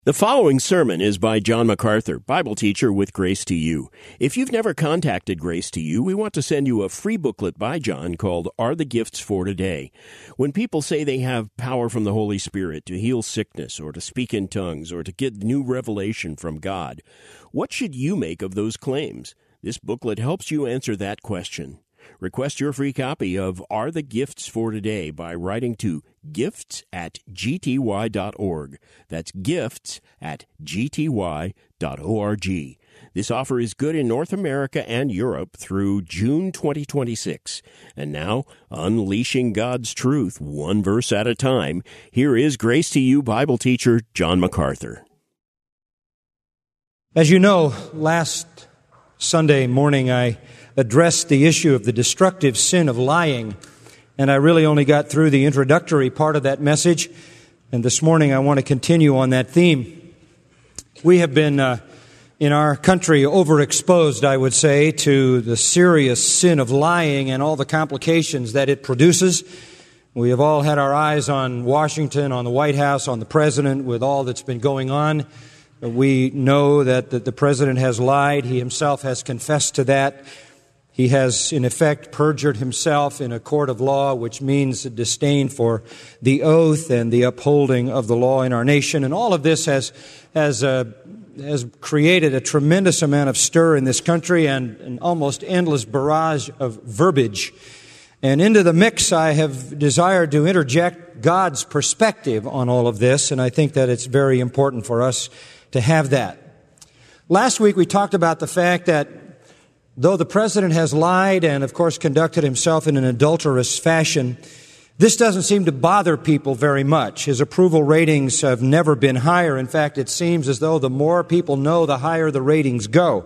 The following sermon is by John MacArthur, Bible teacher with Grace to You. If you've never contacted Grace to You, we want to send you a free booklet by John called Are the Gifts for Today? When people say they have power from the Holy Spirit to heal sickness or to speak in tongues or to get new revelation from God, what should you make of those claims? This booklet helps you answer that question. Request your free copy of Are the Gifts for Today by writing to gifts@gty.org. That's gifts@gty.org. This offer is good in North America and Europe through June 2026. And now, unleashing God's truth one verse at a time, here is Grace to You Bible teacher John MacArthur. As you know, last Sunday morning I addressed the issue of the destructive sin of lying, and I really only got through the introductory part of that message, and this morning I want to continue on that theme. We have been, in our country, overexposed, I would say, to the serious sin of lying and all the complications that it produces. We have all had our eyes on Washington, on the White House, on the President, with all that's been going on. We know that the President has lied. He himself has confessed to that. He has, in effect, perjured himself in a court of law, which means a disdain for the oath and the upholding of the law in our nation. And all of this has created a tremendous amount of stir in this country and an almost endless barrage of verbiage. And into the mix, I have desired to interject God's perspective on all of this, and I think that it's very important for us to have that. Last week, we talked about the fact that though the President has lied and, of course, conducted himself in an adulterous fashion, this doesn't seem to bother people very much. His approval ratings have never been higher. In fact, it seems as though the more people know, the higher the ratings go.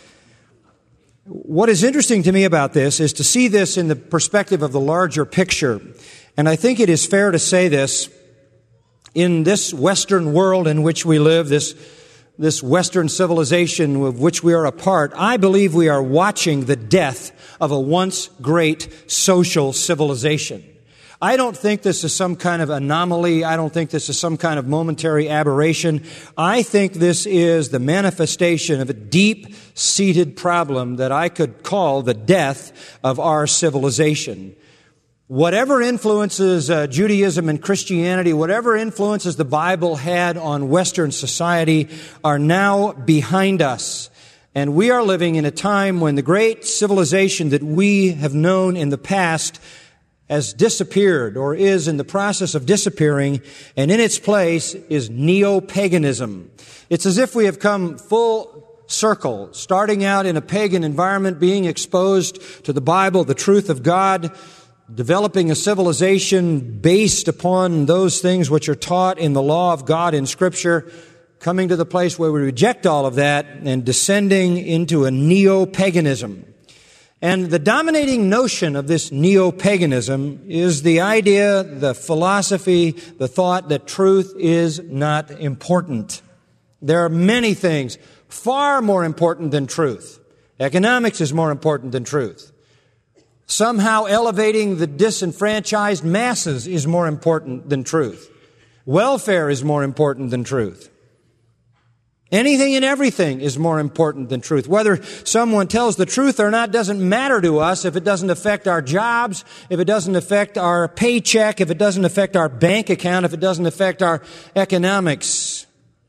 What is interesting to me about this is to see this in the perspective of the larger picture. And I think it is fair to say this, in this Western world in which we live, this Western civilization of which we are a part, I believe we are watching the death of a once great social civilization. I don't think this is some kind of anomaly. I don't think this is some kind of momentary aberration. I think this is the manifestation of a deep-seated problem that I could call the death of our civilization. Whatever influences Judaism and Christianity, whatever influences the Bible had on Western society are now behind us. And we are living in a time when the great civilization that we have known in the past has disappeared or is in the process of disappearing, and in its place is neo-paganism. It's as if we have come full circle, starting out in a pagan environment, being exposed to the Bible, the truth of God, developing a civilization based upon those things which are taught in the law of God in Scripture, coming to the place where we reject all of that and descending into a neo-paganism. And the dominating notion of this neo-paganism is the idea, the philosophy, the thought that truth is not important. There are many things far more important than truth. Economics is more important than truth. Somehow elevating the disenfranchised masses is more important than truth. Welfare is more important than truth. Anything and everything is more important than truth. Whether someone tells the truth or not doesn't matter to us if it doesn't affect our jobs, if it doesn't affect our paycheck, if it doesn't affect our bank account, if it doesn't affect our economics.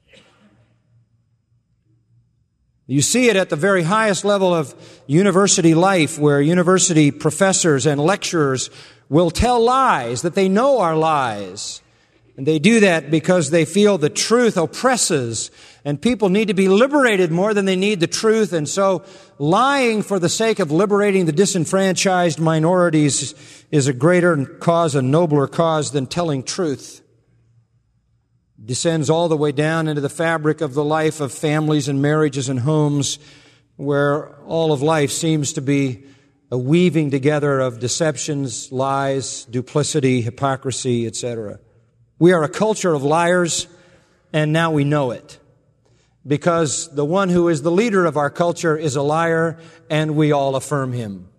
You see it at the very highest level of university life, where university professors and lecturers will tell lies that they know are lies. And they do that because they feel the truth oppresses, and people need to be liberated more than they need the truth. And so lying for the sake of liberating the disenfranchised minorities is a greater cause, a nobler cause than telling truth. Descends all the way down into the fabric of the life of families and marriages and homes, where all of life seems to be a weaving together of deceptions, lies, duplicity, hypocrisy, etc. We are a culture of liars, and now we know it, because the one who is the leader of our culture is a liar, and we all affirm him.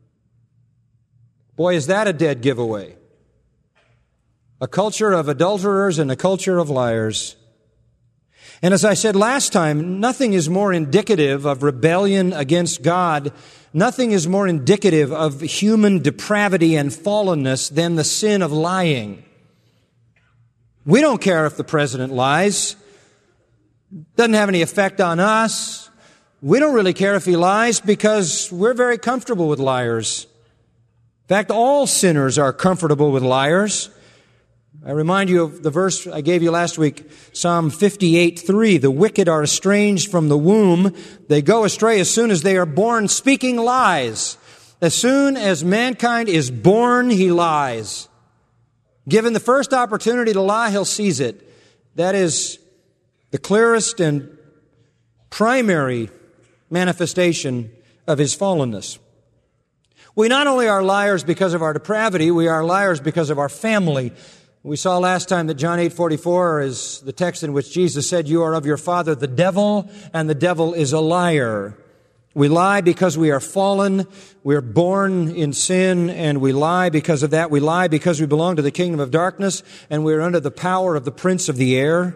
Boy, is that a dead giveaway. A culture of adulterers and a culture of liars. And as I said last time, nothing is more indicative of rebellion against God, nothing is more indicative of human depravity and fallenness than the sin of lying. We don't care if the president lies. Doesn't have any effect on us. We don't really care if he lies because we're very comfortable with liars. In fact, all sinners are comfortable with liars. I remind you of the verse I gave you last week, Psalm 58:3. The wicked are estranged from the womb. They go astray as soon as they are born, speaking lies. As soon as mankind is born, he lies. Given the first opportunity to lie, he'll seize it. That is the clearest and primary manifestation of his fallenness. We not only are liars because of our depravity, we are liars because of our family. We saw last time that John 8:44 is the text in which Jesus said, "You are of your father the devil, and the devil is a liar." We lie because we are fallen. We're born in sin, and we lie because of that. We lie because we belong to the kingdom of darkness, and we're under the power of the prince of the air.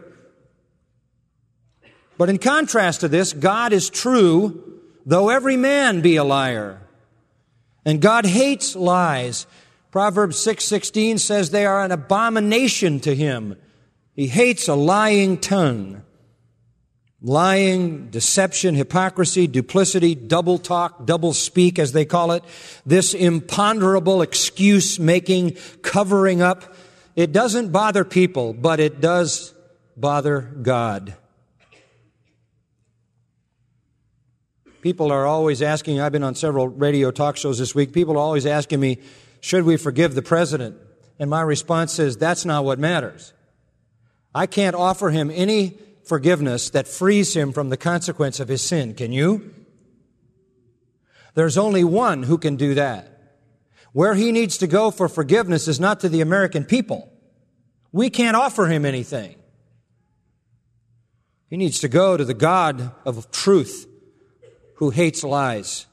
But in contrast to this, God is true, though every man be a liar. And God hates lies. Proverbs 6:16 says they are an abomination to him. He hates a lying tongue. Lying, deception, hypocrisy, duplicity, double talk, double speak, as they call it. This imponderable excuse-making, covering up. It doesn't bother people, but it does bother God. People are always asking, I've been on several radio talk shows this week, people are always asking me, should we forgive the president? And my response is, that's not what matters. I can't offer him any forgiveness that frees him from the consequence of his sin. Can you? There's only one who can do that. Where he needs to go for forgiveness is not to the American people. We can't offer him anything. He needs to go to the God of truth who hates lies,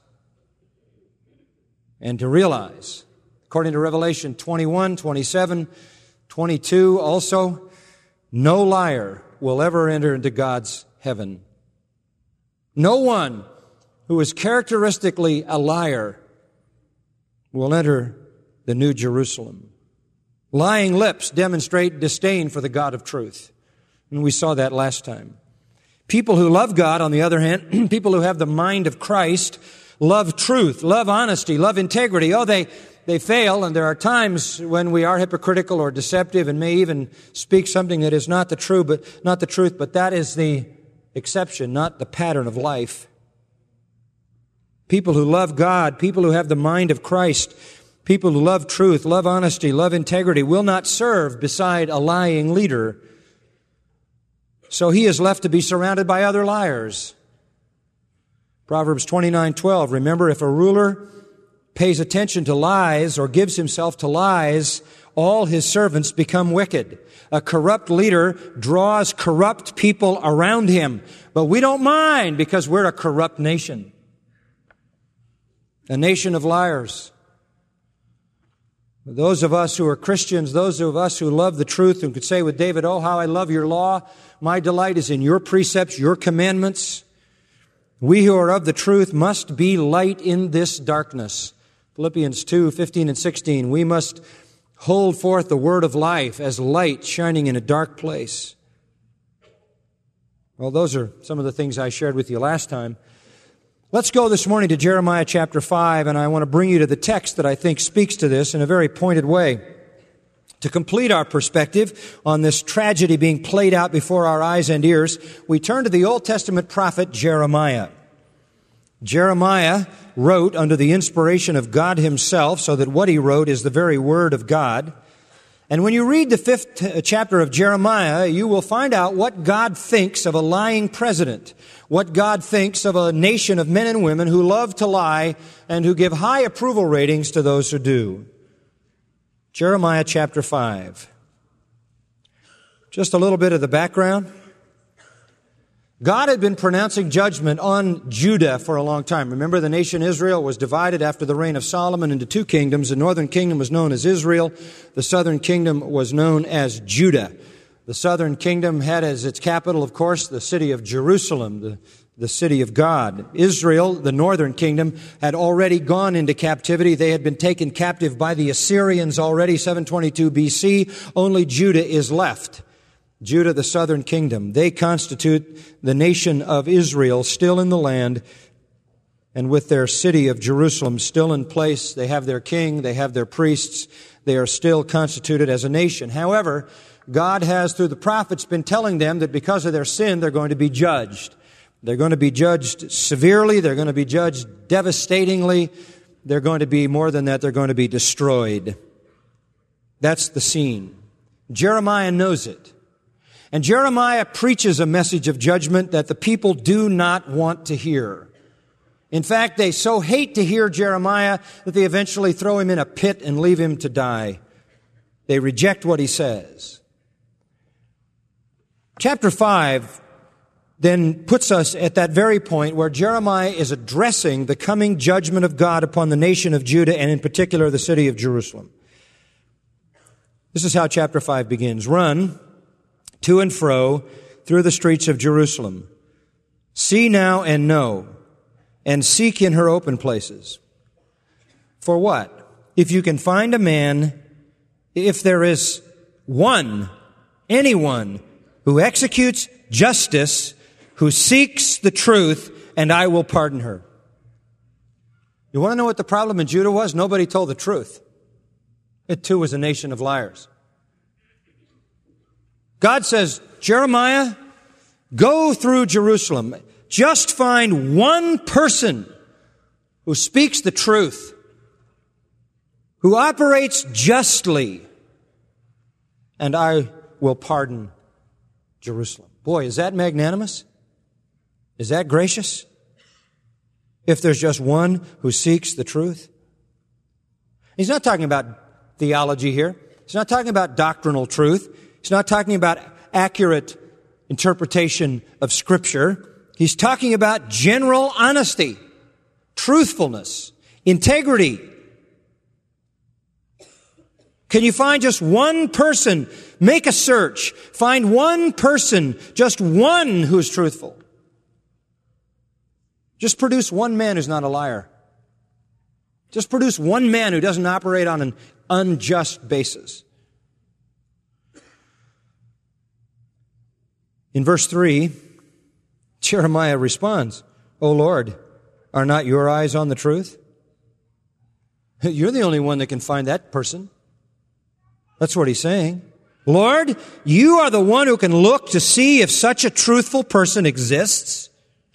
and to realize, according to Revelation 21, 27, 22, also, no liar will ever enter into God's heaven. No one who is characteristically a liar will enter the New Jerusalem. Lying lips demonstrate disdain for the God of truth. And we saw that last time. People who love God, on the other hand, people who have the mind of Christ, love truth, love honesty, love integrity. Oh, they fail, and there are times when we are hypocritical or deceptive and may even speak something that is not the truth, but that is the exception, not the pattern of life. People who love God, people who have the mind of Christ, people who love truth, love honesty, love integrity, will not serve beside a lying leader. So he is left to be surrounded by other liars. Proverbs 29:12, remember, if a ruler pays attention to lies or gives himself to lies, all his servants become wicked. A corrupt leader draws corrupt people around him. But we don't mind because we're a corrupt nation. A nation of liars. Those of us who are Christians, those of us who love the truth and could say with David, oh, how I love your law. My delight is in your precepts, your commandments. We who are of the truth must be light in this darkness. Philippians 2:15 and 16. We must hold forth the word of life as light shining in a dark place. Well, those are some of the things I shared with you last time. Let's go this morning to Jeremiah chapter 5, and I want to bring you to the text that I think speaks to this in a very pointed way. To complete our perspective on this tragedy being played out before our eyes and ears, we turn to the Old Testament prophet Jeremiah. Jeremiah wrote under the inspiration of God himself, so that what he wrote is the very word of God. And when you read the 5th chapter of Jeremiah, you will find out what God thinks of a lying president, what God thinks of a nation of men and women who love to lie and who give high approval ratings to those who do. Jeremiah chapter 5. Just a little bit of the background. God had been pronouncing judgment on Judah for a long time. Remember, the nation Israel was divided after the reign of Solomon into two kingdoms. The northern kingdom was known as Israel. The southern kingdom was known as Judah. The southern kingdom had as its capital, of course, the city of Jerusalem, the city of God. Israel, the northern kingdom, had already gone into captivity. They had been taken captive by the Assyrians already, 722 BC. Only Judah is left. Judah, the southern kingdom. They constitute the nation of Israel, still in the land, and with their city of Jerusalem still in place. They have their king, they have their priests. They are still constituted as a nation. However, God has, through the prophets, been telling them that because of their sin, they're going to be judged. They're going to be judged severely. They're going to be judged devastatingly. They're going to be, more than that, they're going to be destroyed. That's the scene. Jeremiah knows it. And Jeremiah preaches a message of judgment that the people do not want to hear. In fact, they so hate to hear Jeremiah that they eventually throw him in a pit and leave him to die. They reject what he says. Chapter 5 then puts us at that very point where Jeremiah is addressing the coming judgment of God upon the nation of Judah and in particular the city of Jerusalem. This is how chapter 5 begins. Run to and fro through the streets of Jerusalem. See now and know, and seek in her open places. For what? If you can find a man, if there is anyone who executes justice, who seeks the truth, and I will pardon her. You want to know what the problem in Judah was? Nobody told the truth. It too was a nation of liars. God says, Jeremiah, go through Jerusalem. Just find one person who speaks the truth, who operates justly, and I will pardon Jerusalem. Boy, is that magnanimous? Is that gracious? If there's just one who seeks the truth. He's not talking about theology here. He's not talking about doctrinal truth. He's not talking about accurate interpretation of Scripture. He's talking about general honesty, truthfulness, integrity. Can you find just one person? Make a search. Find one person, just one who's truthful. Just produce one man who's not a liar. Just produce one man who doesn't operate on an unjust basis. In verse 3, Jeremiah responds, O Lord, are not your eyes on the truth? You're the only one that can find that person. That's what he's saying. Lord, you are the one who can look to see if such a truthful person exists.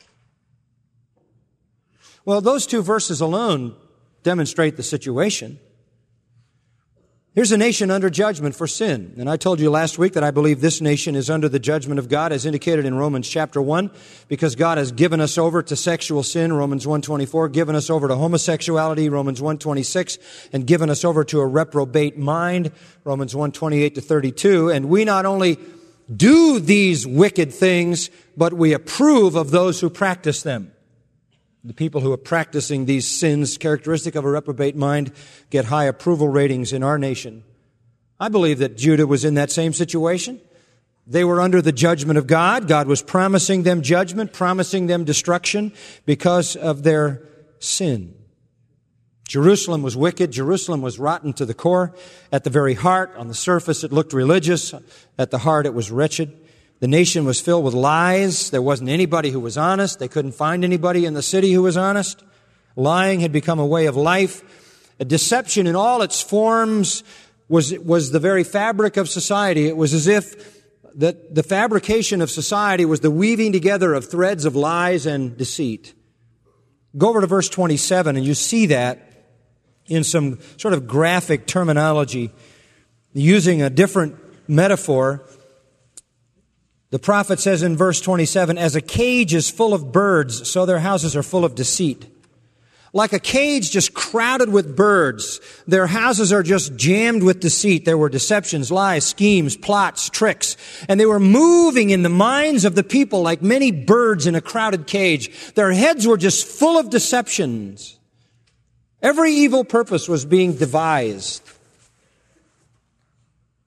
Well, those two verses alone demonstrate the situation. Here's a nation under judgment for sin. And I told you last week that I believe this nation is under the judgment of God as indicated in Romans chapter 1 because God has given us over to sexual sin, Romans 1:24, given us over to homosexuality, Romans 1:26, and given us over to a reprobate mind, Romans 1:28-32. And we not only do these wicked things, but we approve of those who practice them. The people who are practicing these sins, characteristic of a reprobate mind, get high approval ratings in our nation. I believe that Judah was in that same situation. They were under the judgment of God. God was promising them judgment, promising them destruction because of their sin. Jerusalem was wicked. Jerusalem was rotten to the core. At the very heart, on the surface, it looked religious. At the heart, it was wretched. The nation was filled with lies. There wasn't anybody who was honest. They couldn't find anybody in the city who was honest. Lying had become a way of life. A deception in all its forms was the very fabric of society. It was as if the fabrication of society was the weaving together of threads of lies and deceit. Go over to verse 27 and you see that in some sort of graphic terminology, using a different metaphor. The prophet says in verse 27, as a cage is full of birds, so their houses are full of deceit. Like a cage just crowded with birds, their houses are just jammed with deceit. There were deceptions, lies, schemes, plots, tricks, and they were moving in the minds of the people like many birds in a crowded cage. Their heads were just full of deceptions. Every evil purpose was being devised.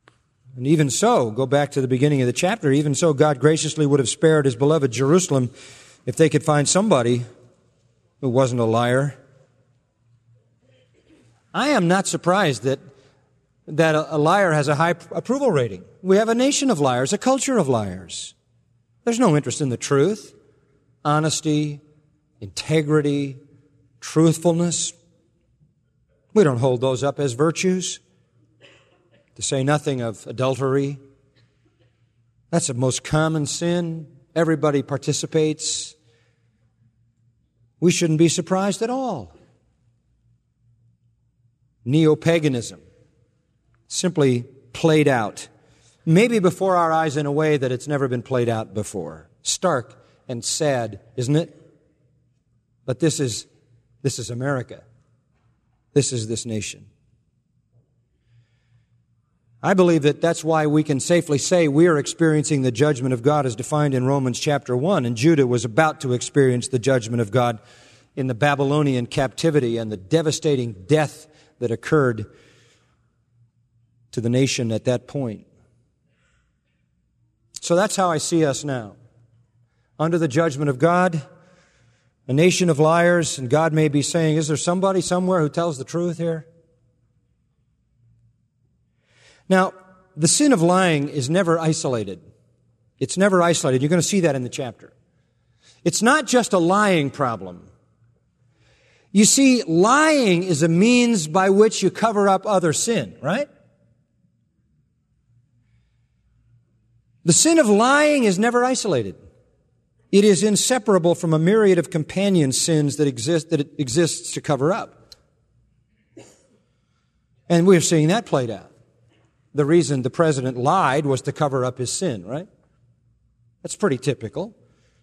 And even so, go back to the beginning of the chapter, even so God graciously would have spared His beloved Jerusalem if they could find somebody who wasn't a liar. I am not surprised that a liar has a high approval rating. We have a nation of liars, a culture of liars. There's no interest in the truth, honesty, integrity, truthfulness. We don't hold those up as virtues, to say nothing of adultery. That's the most common sin. Everybody participates. We shouldn't be surprised at all. Neo-paganism, simply played out, maybe before our eyes in a way that it's never been played out before. Stark and sad, isn't it? But this is America. This is this nation. I believe that that's why we can safely say we are experiencing the judgment of God as defined in Romans chapter 1, and Judah was about to experience the judgment of God in the Babylonian captivity and the devastating death that occurred to the nation at that point. So that's how I see us now. Under the judgment of God, a nation of liars, and God may be saying, is there somebody somewhere who tells the truth here? Now, the sin of lying is never isolated. It's never isolated. You're going to see that in the chapter. It's not just a lying problem. You see, lying is a means by which you cover up other sin, right? The sin of lying is never isolated. It is inseparable from a myriad of companion sins that it exists to cover up. And we're seeing that played out. The reason the president lied was to cover up his sin, right? That's pretty typical.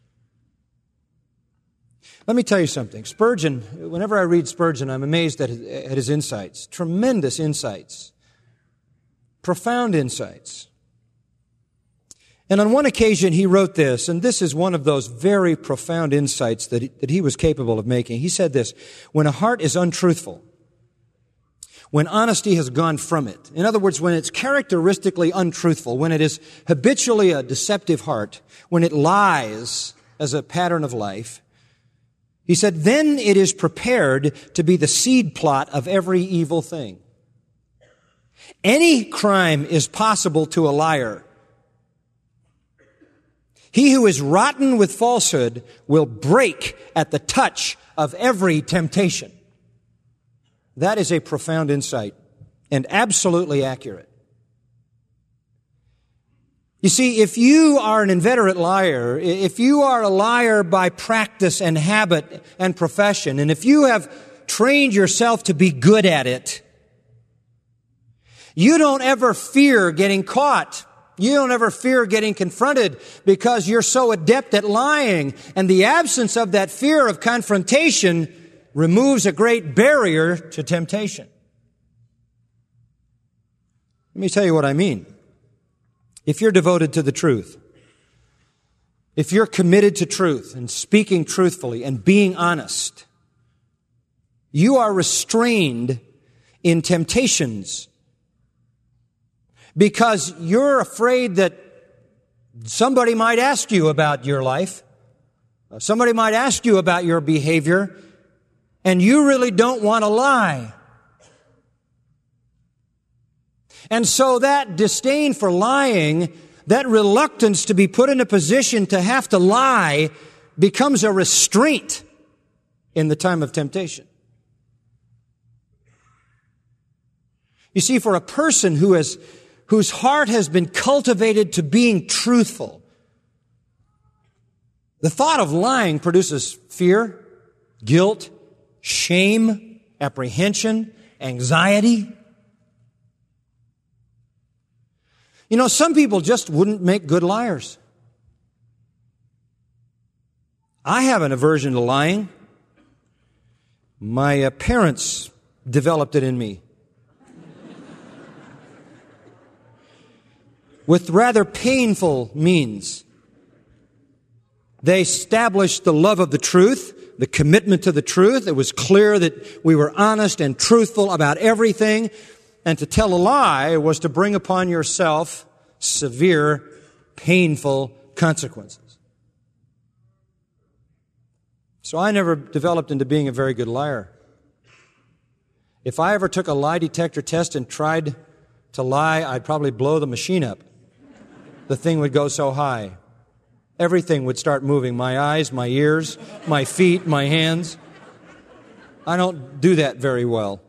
Let me tell you something. Spurgeon, whenever I read Spurgeon, I'm amazed at his insights. Tremendous insights. Profound insights. And on one occasion he wrote this, and this is one of those very profound insights that he was capable of making. He said this: when a heart is untruthful, when honesty has gone from it, in other words, when it's characteristically untruthful, when it is habitually a deceptive heart, when it lies as a pattern of life, he said, then it is prepared to be the seed plot of every evil thing. Any crime is possible to a liar. He who is rotten with falsehood will break at the touch of every temptation. That is a profound insight and absolutely accurate. You see, if you are an inveterate liar, if you are a liar by practice and habit and profession, and if you have trained yourself to be good at it, you don't ever fear getting caught. You don't ever fear getting confronted because you're so adept at lying. And the absence of that fear of confrontation removes a great barrier to temptation. Let me tell you what I mean. If you're devoted to the truth, if you're committed to truth and speaking truthfully and being honest, you are restrained in temptations because you're afraid that somebody might ask you about your life, somebody might ask you about your behavior, and you really don't want to lie. And so that disdain for lying, that reluctance to be put in a position to have to lie, becomes a restraint in the time of temptation. You see, for a person whose heart has been cultivated to being truthful, the thought of lying produces fear, guilt, shame, apprehension, anxiety. You know, some people just wouldn't make good liars. I have an aversion to lying. My parents developed it in me. With rather painful means. They established the love of the truth, the commitment to the truth. It was clear that we were honest and truthful about everything. And to tell a lie was to bring upon yourself severe, painful consequences. So I never developed into being a very good liar. If I ever took a lie detector test and tried to lie, I'd probably blow the machine up. The thing would go so high. Everything would start moving. My eyes, my ears, my feet, my hands. I don't do that very well.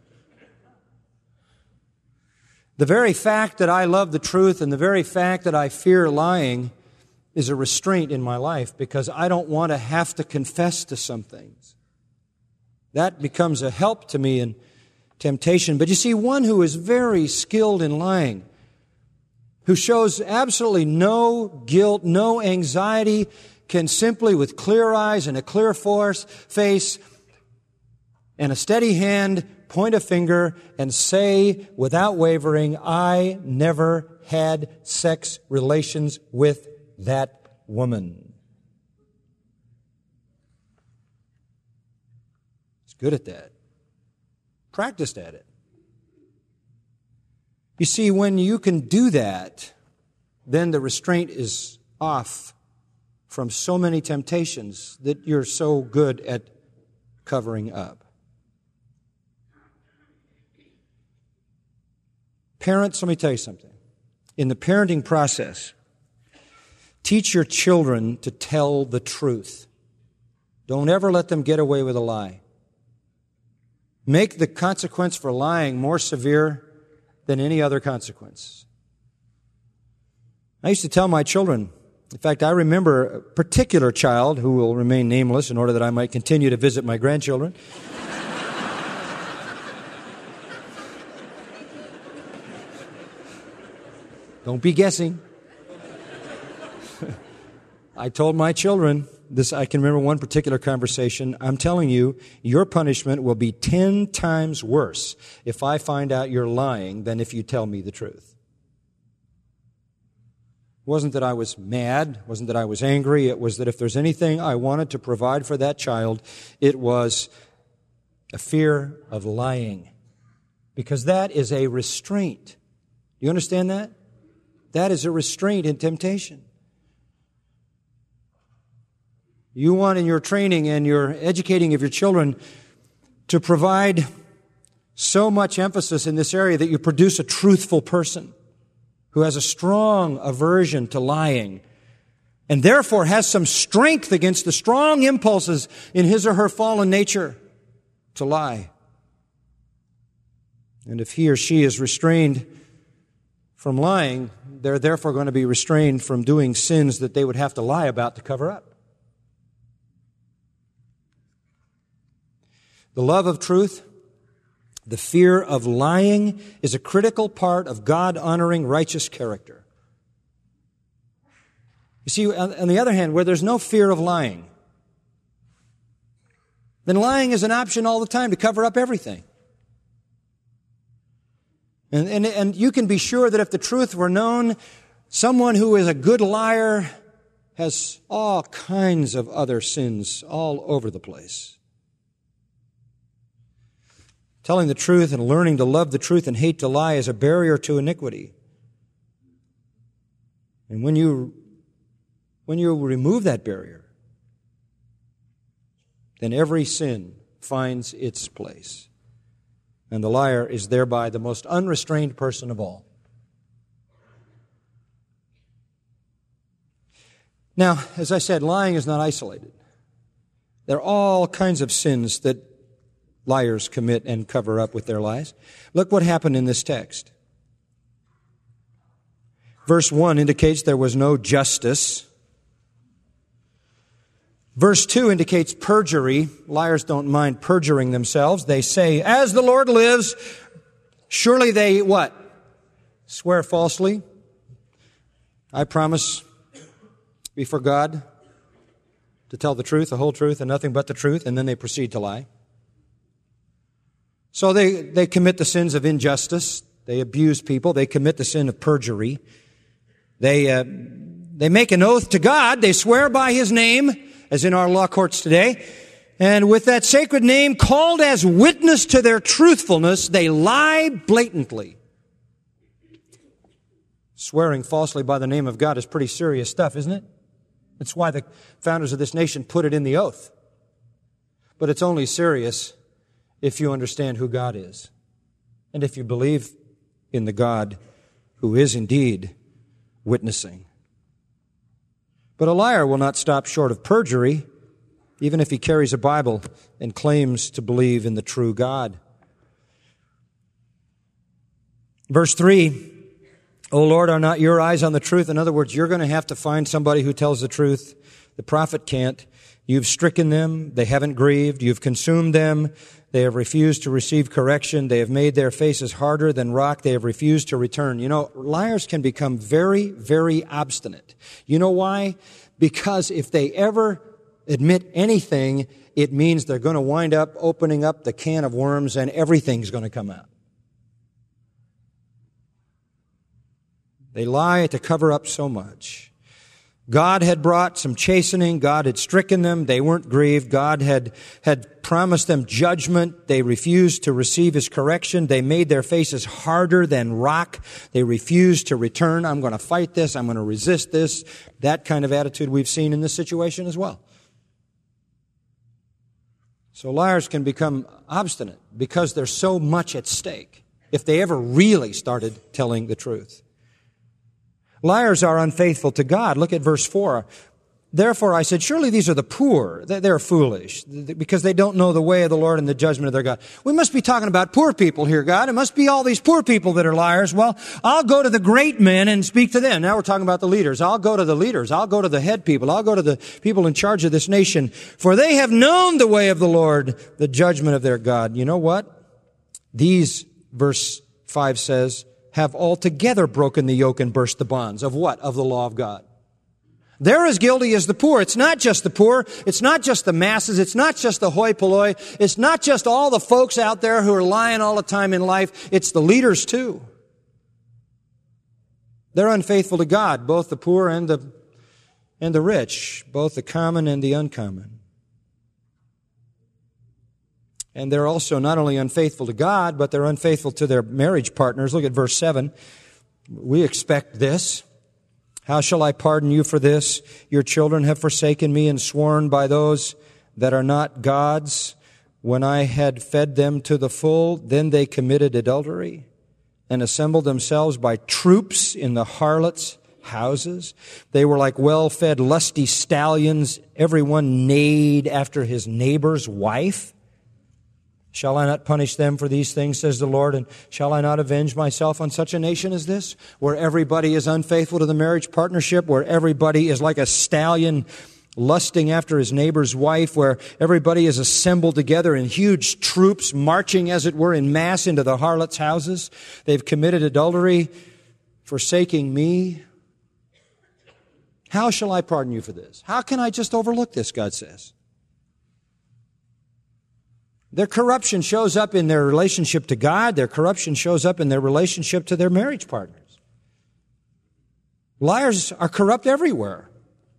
The very fact that I love the truth and the very fact that I fear lying is a restraint in my life because I don't want to have to confess to some things. That becomes a help to me in temptation. But you see, one who is very skilled in lying, who shows absolutely no guilt, no anxiety, can simply with clear eyes and a clear face and a steady hand point a finger and say without wavering, I never had sex relations with that woman. He's good at that. Practiced at it. You see, when you can do that, then the restraint is off from so many temptations that you're so good at covering up. Parents, let me tell you something. In the parenting process, teach your children to tell the truth. Don't ever let them get away with a lie. Make the consequence for lying more severe than any other consequence. I used to tell my children, in fact, I remember a particular child who will remain nameless in order that I might continue to visit my grandchildren. Don't be guessing. I told my children, I can remember one particular conversation, I'm telling you, your punishment will be 10 times worse if I find out you're lying than if you tell me the truth. It wasn't that I was mad, it wasn't that I was angry, it was that if there's anything I wanted to provide for that child, it was a fear of lying. Because that is a restraint. Do you understand that? That is a restraint in temptation. You want in your training and your educating of your children to provide so much emphasis in this area that you produce a truthful person who has a strong aversion to lying and therefore has some strength against the strong impulses in his or her fallen nature to lie. And if he or she is restrained from lying, they're therefore going to be restrained from doing sins that they would have to lie about to cover up. The love of truth, the fear of lying is a critical part of God-honoring righteous character. You see, on the other hand, where there's no fear of lying, then lying is an option all the time to cover up everything. And you can be sure that if the truth were known, someone who is a good liar has all kinds of other sins all over the place. Telling the truth and learning to love the truth and hate to lie is a barrier to iniquity. And when you remove that barrier, then every sin finds its place. And the liar is thereby the most unrestrained person of all. Now, as I said, lying is not isolated. There are all kinds of sins that liars commit and cover up with their lies. Look what happened in this text. Verse 1 indicates there was no justice. Verse 2 indicates perjury. Liars don't mind perjuring themselves. They say, as the Lord lives, surely they, what? Swear falsely. I promise before God to tell the truth, the whole truth, and nothing but the truth, and then they proceed to lie. So they commit the sins of injustice. They abuse people. They commit the sin of perjury. They make an oath to God. They swear by His name, as in our law courts today. And with that sacred name called as witness to their truthfulness, they lie blatantly. Swearing falsely by the name of God is pretty serious stuff, isn't it? That's why the founders of this nation put it in the oath. But it's only serious if you understand who God is, and if you believe in the God who is indeed witnessing. But a liar will not stop short of perjury, even if he carries a Bible and claims to believe in the true God. Verse 3, O Lord, are not your eyes on the truth? In other words, you're going to have to find somebody who tells the truth. The prophet can't. You've stricken them. They haven't grieved. You've consumed them. They have refused to receive correction. They have made their faces harder than rock. They have refused to return. You know, liars can become very, very obstinate. You know why? Because if they ever admit anything, it means they're going to wind up opening up the can of worms and everything's going to come out. They lie to cover up so much. God had brought some chastening. God had stricken them. They weren't grieved. God had promised them judgment. They refused to receive His correction. They made their faces harder than rock. They refused to return. I'm going to fight this. I'm going to resist this. That kind of attitude we've seen in this situation as well. So liars can become obstinate because there's so much at stake if they ever really started telling the truth. Liars are unfaithful to God. Look at verse 4. Therefore I said, surely these are the poor. They're foolish because they don't know the way of the Lord and the judgment of their God. We must be talking about poor people here, God. It must be all these poor people that are liars. Well, I'll go to the great men and speak to them. Now we're talking about the leaders. I'll go to the leaders. I'll go to the head people. I'll go to the people in charge of this nation. For they have known the way of the Lord, the judgment of their God. You know what? These, verse 5 says, have altogether broken the yoke and burst the bonds. Of what? Of the law of God. They're as guilty as the poor. It's not just the poor. It's not just the masses. It's not just the hoi polloi. It's not just all the folks out there who are lying all the time in life. It's the leaders too. They're unfaithful to God, both the poor and the rich, both the common and the uncommon. And they're also not only unfaithful to God, but they're unfaithful to their marriage partners. Look at verse 7. We expect this. How shall I pardon you for this? Your children have forsaken me and sworn by those that are not gods. When I had fed them to the full, then they committed adultery and assembled themselves by troops in the harlots' houses. They were like well-fed, lusty stallions. Everyone neighed after his neighbor's wife. Shall I not punish them for these things, says the Lord, and shall I not avenge myself on such a nation as this, where everybody is unfaithful to the marriage partnership, where everybody is like a stallion lusting after his neighbor's wife, where everybody is assembled together in huge troops, marching, as it were, in mass into the harlots' houses? They've committed adultery, forsaking me. How shall I pardon you for this? How can I just overlook this, God says? Their corruption shows up in their relationship to God. Their corruption shows up in their relationship to their marriage partners. Liars are corrupt everywhere.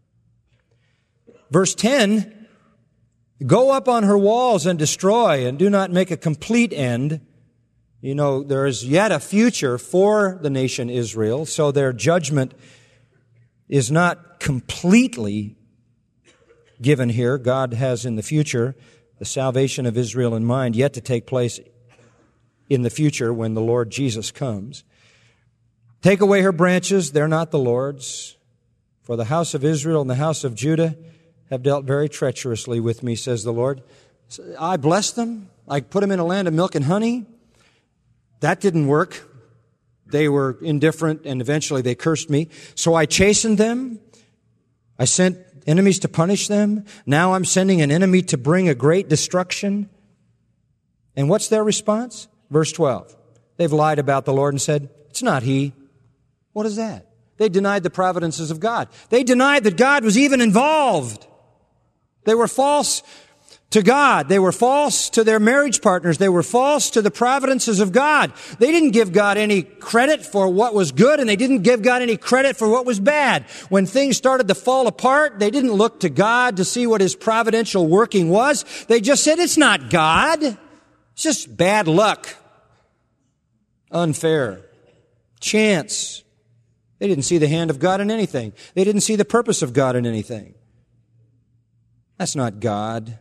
Verse 10, go up on her walls and destroy, and do not make a complete end. You know, there is yet a future for the nation Israel, so their judgment is not completely given here. God has in the future the salvation of Israel in mind, yet to take place in the future when the Lord Jesus comes. Take away her branches, they're not the Lord's. For the house of Israel and the house of Judah have dealt very treacherously with me, says the Lord. I blessed them. I put them in a land of milk and honey. That didn't work. They were indifferent, and eventually they cursed me. So I chastened them. I sent enemies to punish them. Now I'm sending an enemy to bring a great destruction. And what's their response? Verse 12. They've lied about the Lord and said, it's not He. What is that? They denied the providences of God. They denied that God was even involved. They were false to God. They were false to their marriage partners. They were false to the providences of God. They didn't give God any credit for what was good, and they didn't give God any credit for what was bad. When things started to fall apart, they didn't look to God to see what His providential working was. They just said, it's not God. It's just bad luck. Unfair. Chance. They didn't see the hand of God in anything. They didn't see the purpose of God in anything. That's not God.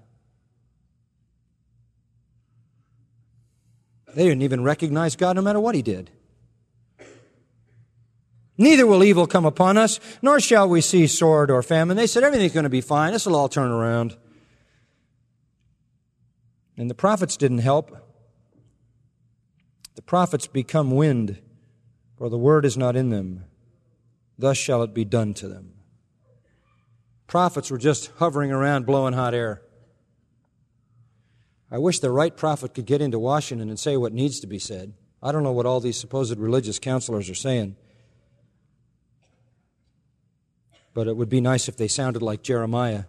They didn't even recognize God no matter what He did. Neither will evil come upon us, nor shall we see sword or famine. They said everything's going to be fine. This will all turn around. And the prophets didn't help. The prophets become wind, for the word is not in them. Thus shall it be done to them. Prophets were just hovering around blowing hot air. I wish the right prophet could get into Washington and say what needs to be said. I don't know what all these supposed religious counselors are saying. But it would be nice if they sounded like Jeremiah.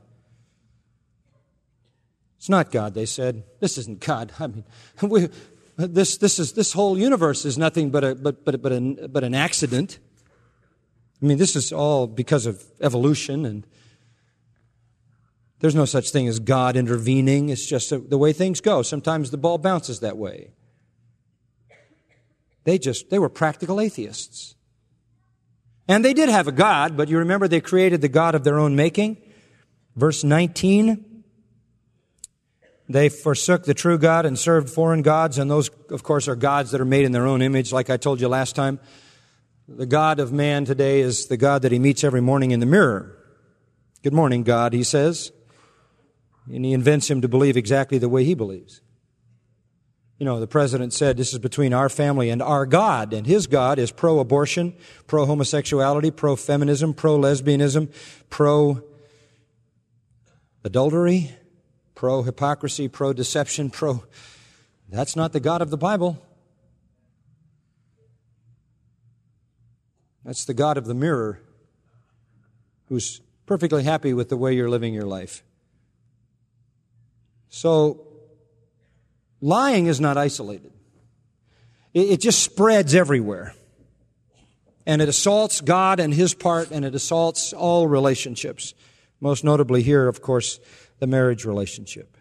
It's not God, they said. This isn't God. I mean, this whole universe is nothing but an accident. I mean, this is all because of evolution, and there's no such thing as God intervening. It's just the way things go. Sometimes the ball bounces that way. They were practical atheists. And they did have a God, but you remember they created the God of their own making. Verse 19, they forsook the true God and served foreign gods, and those, of course, are gods that are made in their own image, like I told you last time. The God of man today is the God that he meets every morning in the mirror. Good morning, God, he says. And he invents him to believe exactly the way he believes. You know, the president said this is between our family and our God. And his God is pro-abortion, pro-homosexuality, pro-feminism, pro-lesbianism, pro-adultery, pro-hypocrisy, pro-deception, That's not the God of the Bible. That's the God of the mirror, who's perfectly happy with the way you're living your life. So, lying is not isolated. It just spreads everywhere. And it assaults God and His part, and it assaults all relationships. Most notably here, of course, the marriage relationship.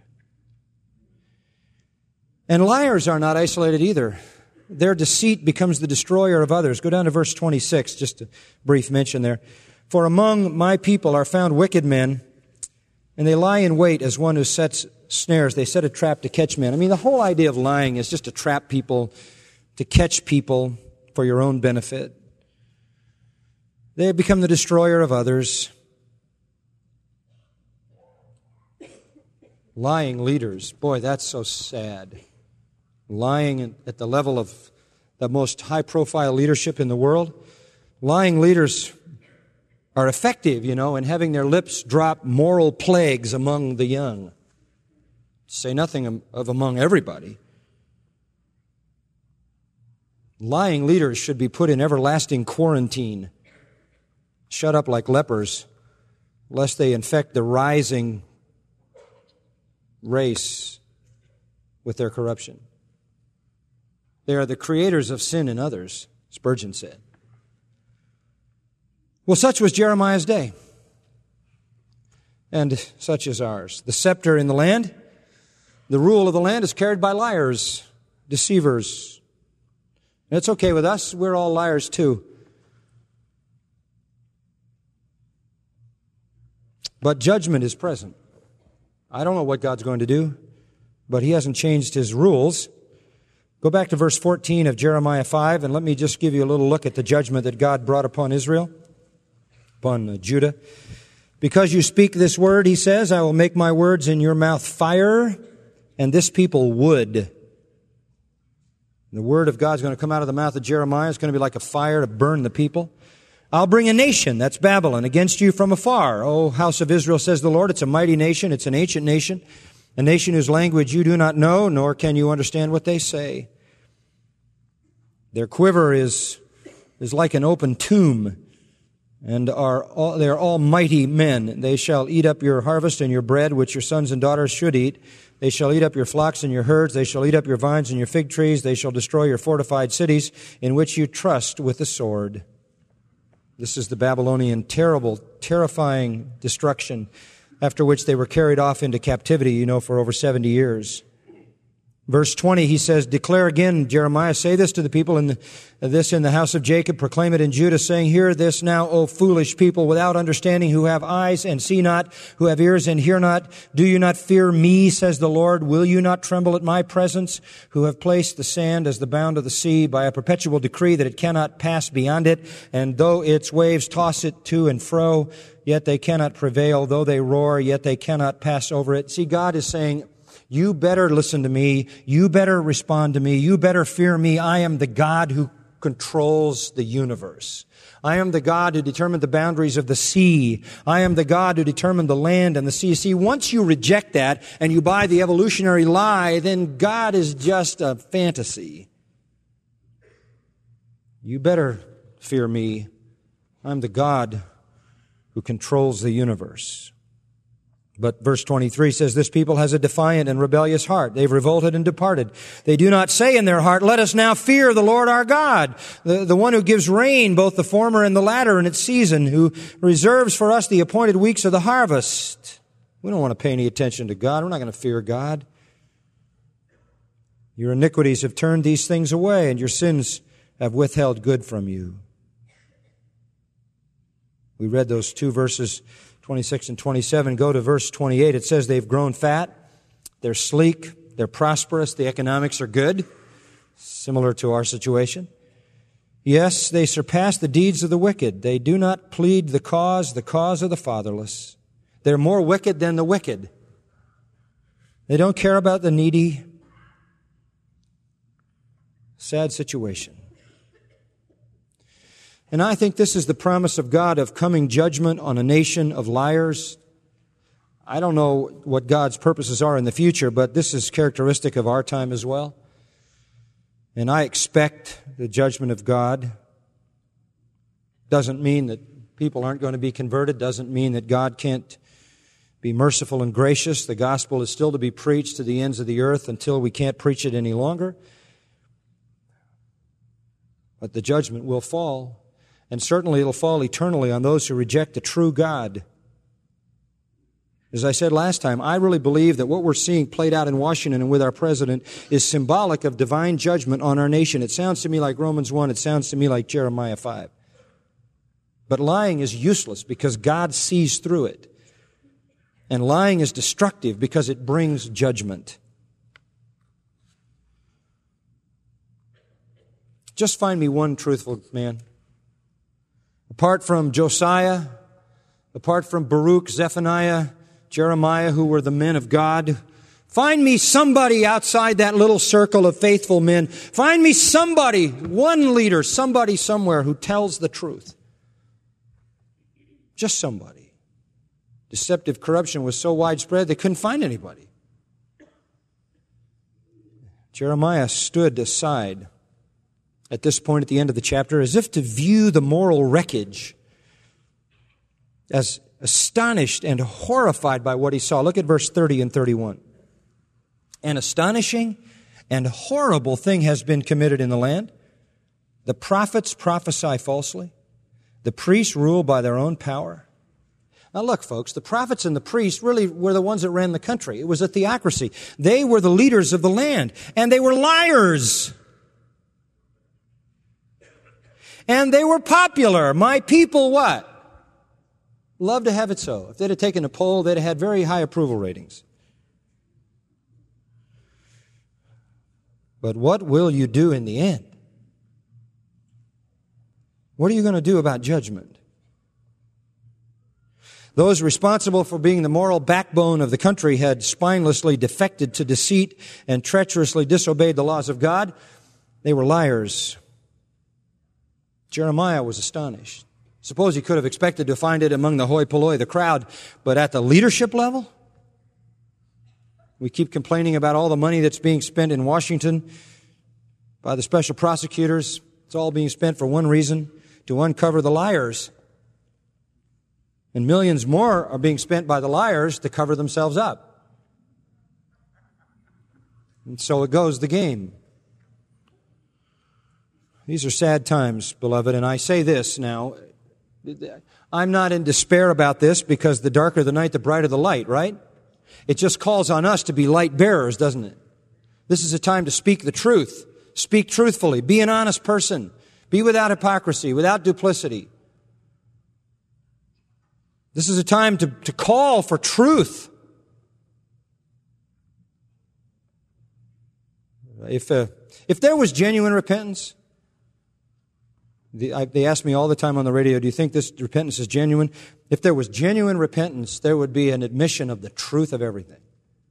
And liars are not isolated either. Their deceit becomes the destroyer of others. Go down to verse 26, just a brief mention there. For among my people are found wicked men, and they lie in wait as one who sets snares. They set a trap to catch men. I mean, the whole idea of lying is just to trap people, to catch people for your own benefit. They have become the destroyer of others. Lying leaders. Boy, that's so sad. Lying at the level of the most high-profile leadership in the world. Lying leaders are effective, in having their lips drop moral plagues among the young. To say nothing of among everybody. Lying leaders should be put in everlasting quarantine, shut up like lepers, lest they infect the rising race with their corruption. They are the creators of sin in others, Spurgeon said. Well, such was Jeremiah's day, and such is ours. The scepter in the land, the rule of the land is carried by liars, deceivers. And it's okay with us. We're all liars too. But judgment is present. I don't know what God's going to do, but He hasn't changed His rules. Go back to verse 14 of Jeremiah 5, and let me just give you a little look at the judgment that God brought upon Israel, upon Judah. Because you speak this word, He says, I will make my words in your mouth fire, and this people wood. The word of God's going to come out of the mouth of Jeremiah. It's going to be like a fire to burn the people. I'll bring a nation, that's Babylon, against you from afar. O house of Israel, says the Lord, it's a mighty nation, it's an ancient nation, a nation whose language you do not know, nor can you understand what they say. Their quiver is like an open tomb. and they are all mighty men. They shall eat up your harvest and your bread, which your sons and daughters should eat. They shall eat up your flocks and your herds. They shall eat up your vines and your fig trees. They shall destroy your fortified cities in which you trust with the sword. This is the Babylonian terrible, terrifying destruction, after which they were carried off into captivity, for over 70 years. Verse 20, he says, declare again, Jeremiah, say this to the people in the house of Jacob, proclaim it in Judah, saying, hear this now, O foolish people, without understanding, who have eyes and see not, who have ears and hear not. Do you not fear me, says the Lord? Will you not tremble at my presence, who have placed the sand as the bound of the sea by a perpetual decree that it cannot pass beyond it? And though its waves toss it to and fro, yet they cannot prevail. Though they roar, yet they cannot pass over it. See, God is saying, you better listen to me. You better respond to me. You better fear me. I am the God who controls the universe. I am the God who determined the boundaries of the sea. I am the God who determined the land and the sea. See, once you reject that and you buy the evolutionary lie, then God is just a fantasy. You better fear me. I'm the God who controls the universe. But verse 23 says, this people has a defiant and rebellious heart. They've revolted and departed. They do not say in their heart, let us now fear the Lord our God, the one who gives rain, both the former and the latter in its season, who reserves for us the appointed weeks of the harvest. We don't want to pay any attention to God. We're not going to fear God. Your iniquities have turned these things away, and your sins have withheld good from you. We read those two verses, 26 and 27. Go to verse 28. It says they've grown fat, they're sleek, they're prosperous, the economics are good, similar to our situation. Yes, they surpass the deeds of the wicked. They do not plead the cause of the fatherless. They're more wicked than the wicked. They don't care about the needy. Sad situation. And I think this is the promise of God of coming judgment on a nation of liars. I don't know what God's purposes are in the future, but this is characteristic of our time as well. And I expect the judgment of God. Doesn't mean that people aren't going to be converted. Doesn't mean that God can't be merciful and gracious. The gospel is still to be preached to the ends of the earth until we can't preach it any longer. But the judgment will fall. And certainly it'll fall eternally on those who reject the true God. As I said last time, I really believe that what we're seeing played out in Washington and with our president is symbolic of divine judgment on our nation. It sounds to me like Romans 1. It sounds to me like Jeremiah 5. But lying is useless because God sees through it. And lying is destructive because it brings judgment. Just find me one truthful man. Apart from Josiah, apart from Baruch, Zephaniah, Jeremiah, who were the men of God, find me somebody outside that little circle of faithful men. Find me somebody, one leader, somebody somewhere who tells the truth. Just somebody. Deceptive corruption was so widespread they couldn't find anybody. Jeremiah stood aside at this point at the end of the chapter, as if to view the moral wreckage, as astonished and horrified by what he saw. Look at verse 30 and 31. An astonishing and horrible thing has been committed in the land. The prophets prophesy falsely. The priests rule by their own power. Now look, folks, the prophets and the priests really were the ones that ran the country. It was a theocracy. They were the leaders of the land, and they were liars. And they were popular. My people what? Love to have it so. If they'd have taken a poll, they'd have had very high approval ratings. But what will you do in the end? What are you going to do about judgment? Those responsible for being the moral backbone of the country had spinelessly defected to deceit and treacherously disobeyed the laws of God. They were liars. Jeremiah was astonished. Suppose he could have expected to find it among the hoi polloi, the crowd, but at the leadership level? We keep complaining about all the money that's being spent in Washington by the special prosecutors. It's all being spent for one reason, to uncover the liars. And millions more are being spent by the liars to cover themselves up. And so it goes, the game. These are sad times, beloved, and I say this now. I'm not in despair about this because the darker the night, the brighter the light, right? It just calls on us to be light bearers, doesn't it? This is a time to speak the truth. Speak truthfully. Be an honest person. Be without hypocrisy, without duplicity. This is a time to call for truth. If there was genuine repentance, they ask me all the time on the radio, do you think this repentance is genuine? If there was genuine repentance, there would be an admission of the truth of everything.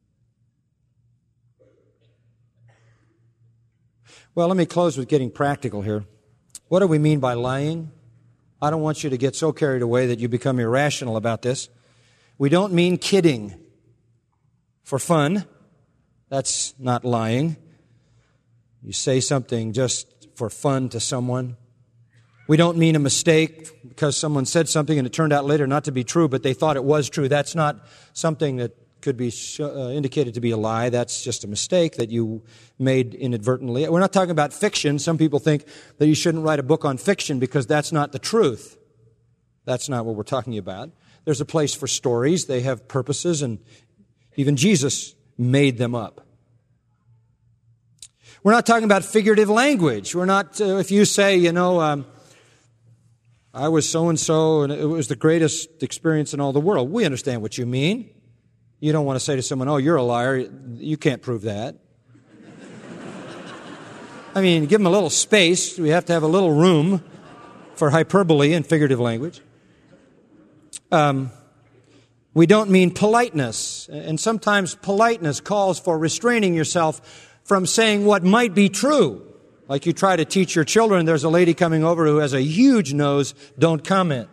Well, let me close with getting practical here. What do we mean by lying? I don't want you to get so carried away that you become irrational about this. We don't mean kidding for fun. That's not lying. You say something just for fun to someone. We don't mean a mistake because someone said something and it turned out later not to be true, but they thought it was true. That's not something that could be indicated to be a lie. That's just a mistake that you made inadvertently. We're not talking about fiction. Some people think that you shouldn't write a book on fiction because that's not the truth. That's not what we're talking about. There's a place for stories. They have purposes, and even Jesus made them up. We're not talking about figurative language. We're not, if you say, I was so-and-so and it was the greatest experience in all the world. We understand what you mean. You don't want to say to someone, oh, you're a liar. You can't prove that. I mean, give them a little space. We have to have a little room for hyperbole and figurative language. We don't mean politeness. And sometimes politeness calls for restraining yourself from saying what might be true. Like you try to teach your children, there's a lady coming over who has a huge nose, don't comment.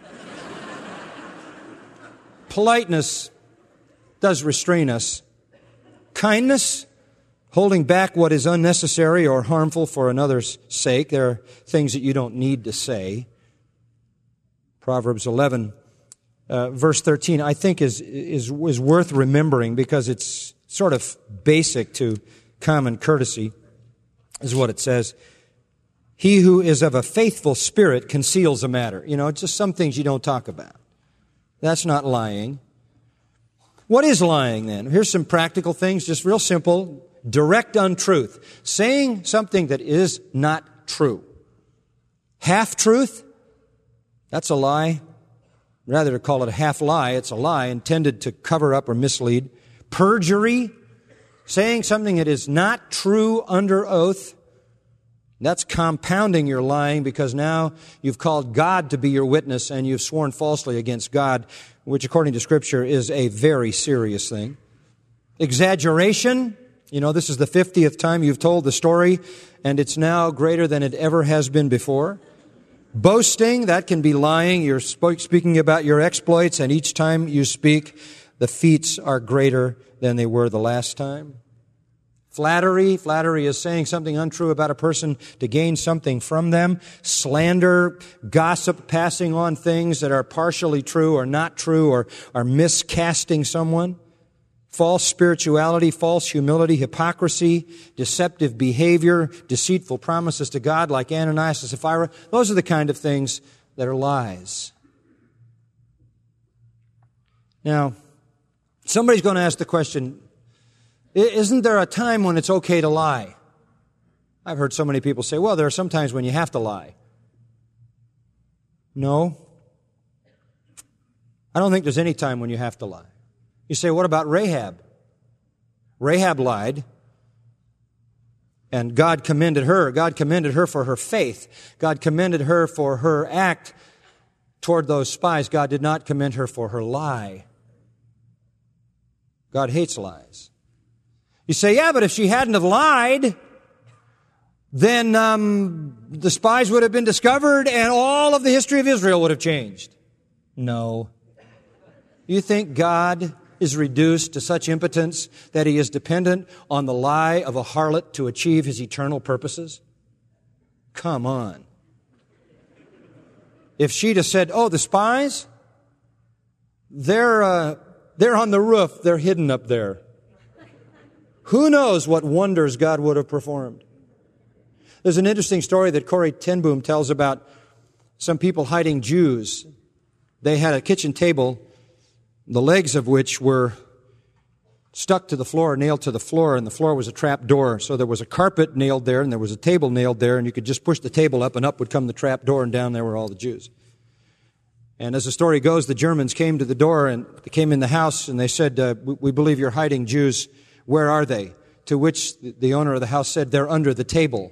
Politeness does restrain us. Kindness, holding back what is unnecessary or harmful for another's sake. There are things that you don't need to say. Proverbs 11, verse 13, I think is worth remembering because it's sort of basic to common courtesy, is what it says. He who is of a faithful spirit conceals a matter. Just some things you don't talk about. That's not lying. What is lying then? Here's some practical things, just real simple. Direct untruth. Saying something that is not true. Half-truth, that's a lie. Rather to call it a half-lie, it's a lie intended to cover up or mislead. Perjury, saying something that is not true under oath. That's compounding your lying because now you've called God to be your witness and you've sworn falsely against God, which according to Scripture is a very serious thing. Exaggeration. This is the 50th time you've told the story and it's now greater than it ever has been before. Boasting, that can be lying. You're speaking about your exploits and each time you speak, the feats are greater than they were the last time. Flattery is saying something untrue about a person to gain something from them. Slander, gossip, passing on things that are partially true or not true or are miscasting someone. False spirituality, false humility, hypocrisy, deceptive behavior, deceitful promises to God like Ananias and Sapphira. Those are the kind of things that are lies. Now, somebody's going to ask the question, isn't there a time when it's okay to lie? I've heard so many people say, well, there are some times when you have to lie. No. I don't think there's any time when you have to lie. You say, what about Rahab? Rahab lied, and God commended her. God commended her for her faith. God commended her for her act toward those spies. God did not commend her for her lie. God hates lies. You say, yeah, but if she hadn't have lied, then the spies would have been discovered and all of the history of Israel would have changed. No. You think God is reduced to such impotence that He is dependent on the lie of a harlot to achieve His eternal purposes? Come on. If she'd have said, oh, the spies? They're on the roof. They're hidden up there. Who knows what wonders God would have performed? There's an interesting story that Corrie ten Boom tells about some people hiding Jews. They had a kitchen table, the legs of which were stuck to the floor, nailed to the floor, and the floor was a trap door. So there was a carpet nailed there, and there was a table nailed there, and you could just push the table up, and up would come the trap door, and down there were all the Jews. And as the story goes, the Germans came to the door, and they came in the house, and they said, we believe you're hiding Jews. Where are they? To which the owner of the house said, they're under the table.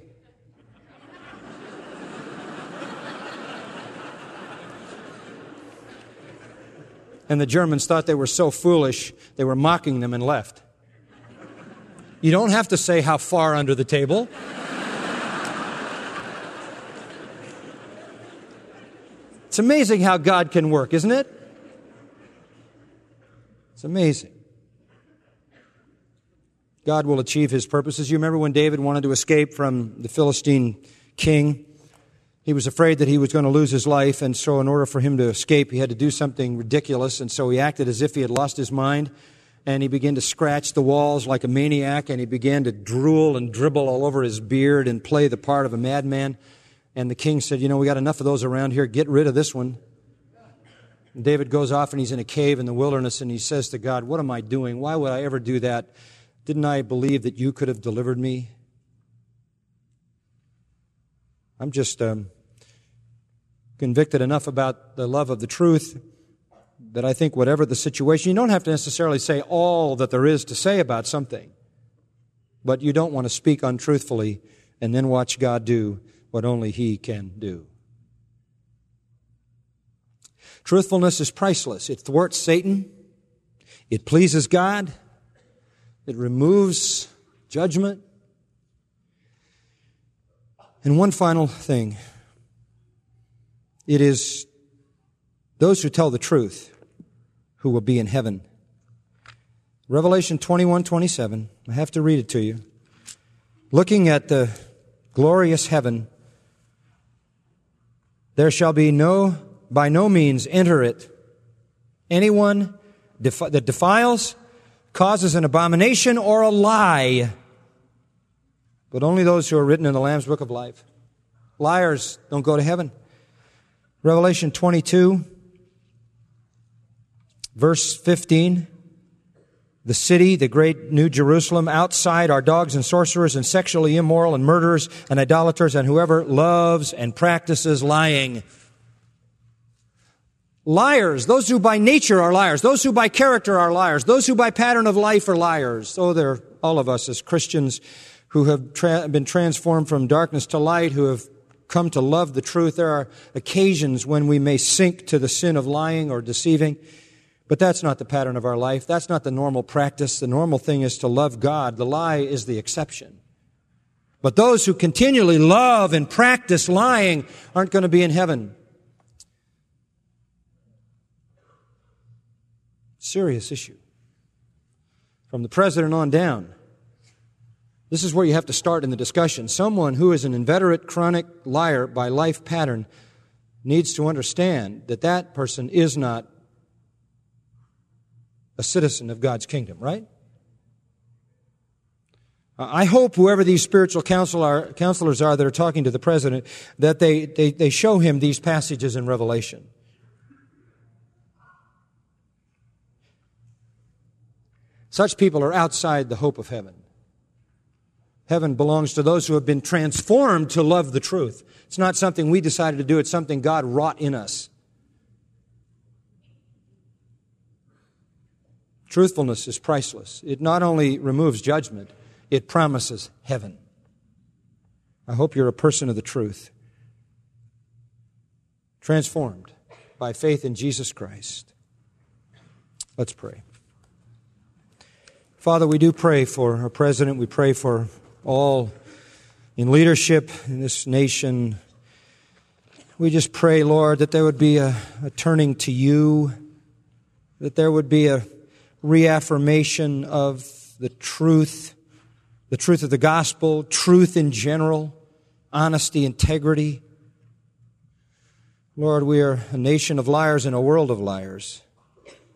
And the Germans thought they were so foolish, they were mocking them and left. You don't have to say how far under the table. It's amazing how God can work, isn't it? It's amazing. God will achieve His purposes. You remember when David wanted to escape from the Philistine king? He was afraid that he was going to lose his life, and so in order for him to escape, he had to do something ridiculous, and so he acted as if he had lost his mind, and he began to scratch the walls like a maniac, and he began to drool and dribble all over his beard and play the part of a madman. And the king said, we got enough of those around here. Get rid of this one. And David goes off, and he's in a cave in the wilderness, and he says to God, what am I doing? Why would I ever do that? Didn't I believe that you could have delivered me? I'm just convicted enough about the love of the truth that I think whatever the situation, you don't have to necessarily say all that there is to say about something, but you don't want to speak untruthfully and then watch God do what only He can do. Truthfulness is priceless. It thwarts Satan. It pleases God. It removes judgment. And one final thing. It is those who tell the truth who will be in heaven. Revelation 21:27. I have to read it to you. Looking at the glorious heaven, there shall be by no means enter it anyone that defiles, causes an abomination or a lie, but only those who are written in the Lamb's Book of Life. Liars don't go to heaven. Revelation 22, verse 15. The city, the great New Jerusalem, outside are dogs and sorcerers and sexually immoral and murderers and idolaters and whoever loves and practices lying. Liars, those who by nature are liars, those who by character are liars, those who by pattern of life are liars. So they're all of us as Christians who have been transformed from darkness to light, who have come to love the truth. There are occasions when we may sink to the sin of lying or deceiving, but that's not the pattern of our life. That's not the normal practice. The normal thing is to love God. The lie is the exception. But those who continually love and practice lying aren't going to be in heaven. Serious issue. From the president on down. This is where you have to start in the discussion. Someone who is an inveterate, chronic liar by life pattern needs to understand that that person is not a citizen of God's kingdom, right? I hope whoever these spiritual counselors are that are talking to the president, that they show him these passages in Revelation. Such people are outside the hope of heaven. Heaven belongs to those who have been transformed to love the truth. It's not something we decided to do. It's something God wrought in us. Truthfulness is priceless. It not only removes judgment, it promises heaven. I hope you're a person of the truth, transformed by faith in Jesus Christ. Let's pray. Father, we do pray for our president. We pray for all in leadership in this nation. We just pray, Lord, that there would be a turning to you, that there would be a reaffirmation of the truth of the gospel, truth in general, honesty, integrity. Lord, we are a nation of liars in a world of liars.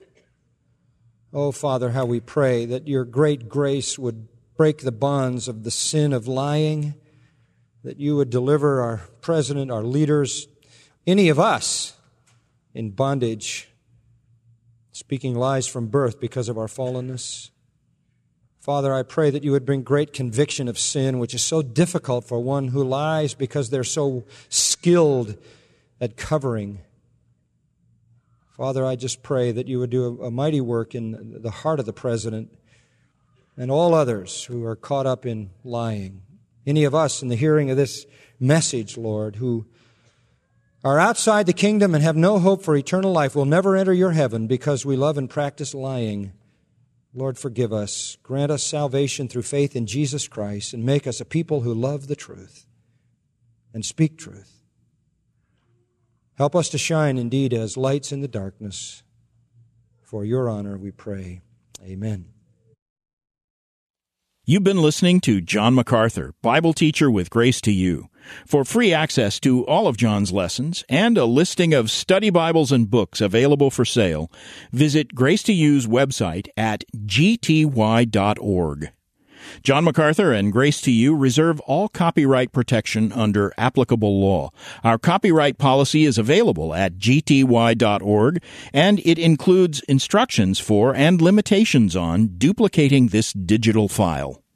Oh, Father, how we pray that your great grace would break the bonds of the sin of lying, that you would deliver our president, our leaders, any of us in bondage, speaking lies from birth because of our fallenness. Father, I pray that you would bring great conviction of sin, which is so difficult for one who lies because they're so skilled at covering. Father, I just pray that you would do a mighty work in the heart of the president and all others who are caught up in lying. Any of us in the hearing of this message, Lord, who are outside the kingdom and have no hope for eternal life will never enter your heaven because we love and practice lying. Lord, forgive us. Grant us salvation through faith in Jesus Christ and make us a people who love the truth and speak truth. Help us to shine indeed as lights in the darkness. For your honor we pray. Amen. You've been listening to John MacArthur, Bible teacher with Grace to You. For free access to all of John's lessons and a listing of study Bibles and books available for sale, visit Grace to You's website at gty.org. John MacArthur and Grace to You reserve all copyright protection under applicable law. Our copyright policy is available at gty.org, and it includes instructions for and limitations on duplicating this digital file.